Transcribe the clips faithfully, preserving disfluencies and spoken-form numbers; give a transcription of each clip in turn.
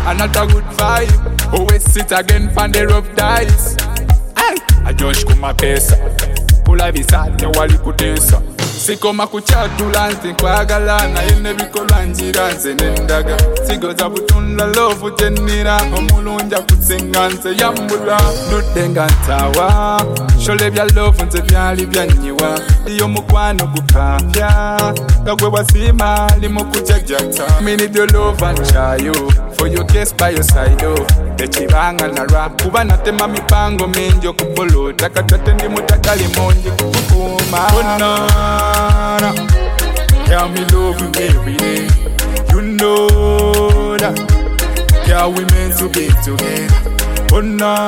another good vibe. Always sit again pan the rough dice. Ay, I just come a pesa. Pula visate wali kutesa. Sikoma kuchatula nkwagala na yene bikolwa njira nze nendaga. Sigoza butunda love utenira omulunja kutsinga nze yambula. Nudenga ntawa shole bya love nze byali byanyiwa. Iyo mukwano gukapya kagwe wasima limo kujajata. Me need your love and chayo for your case by your side oh. Echibanga na rap kuba natema mipango mingi okupolo takatate ndi mutakali monji kukuma. Oh no, girl me love you every day. You know that, girl we meant to be together. Oh no,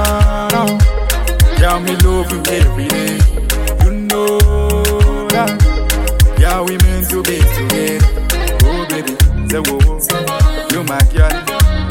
girl me love you every day. You know that, girl we meant to be together. Oh baby, say whoa, you my girl.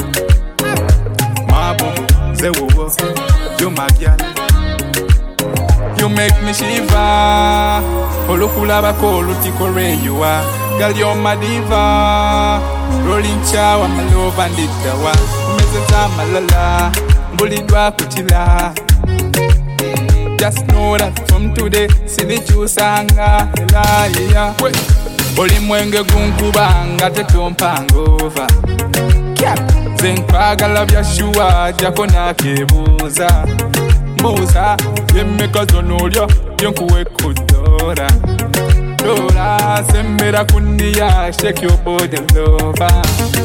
My boo, say whoa, you my girl. You make me shiver. Olukula bakolo tikore you are. Girl you're my diva. Rolling chow my love and it dawa. Meseta malala. Bulidwa kuchila. Just know that from today see the chusanga la yeah. Oli mwenge gunkubanga tetumpangova. Zenkwagala byashua jako nakebuza. Musa, yemeka zonolyo, yonkuwe kudora. Dora, sembera kunia, shake your body lover.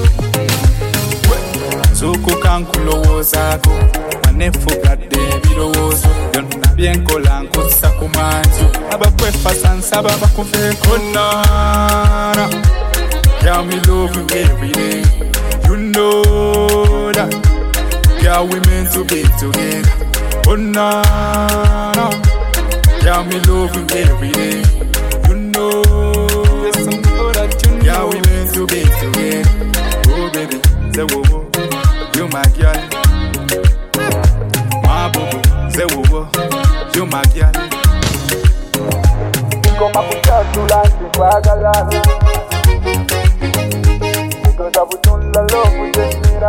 Zuku kankulo zako, manefu gade birowozo. Yonna bien kolanko sakumanzu. Aba kwefa sansa baba kufe konara. Girl me love you every day. You know that, girl we meant to be together. Oh no, no, girl me love you every day. You know, yes I know that you know. Girl we meant to be together. Oh baby, say whoa whoa, you my girl. My boo, say whoa whoa, you my girl. Koma kuchatula nkwagala. Sikoza butunda love utenira.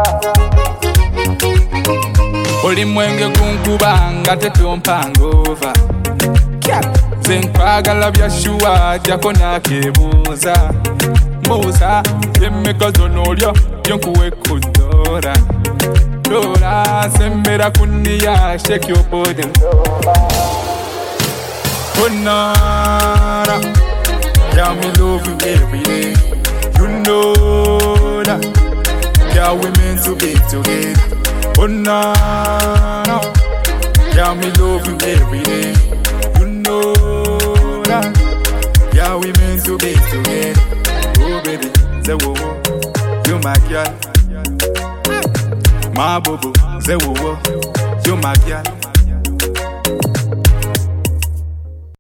Oli mwenge gunkubanga tetumpangova. Zenkwagala byashua jako nakebuza. Musa yemeka zonolyo yonkuwe kudora. Dora sembera kunia shake your body lover. Oh nara, girl me love you every day. You know that, girl we meant to be together. Oh no, no, girl me love you every day. You know that, girl we meant to be together. Oh baby, say whoa whoa, you my girl. My boo boo, say whoa whoa, you my girl.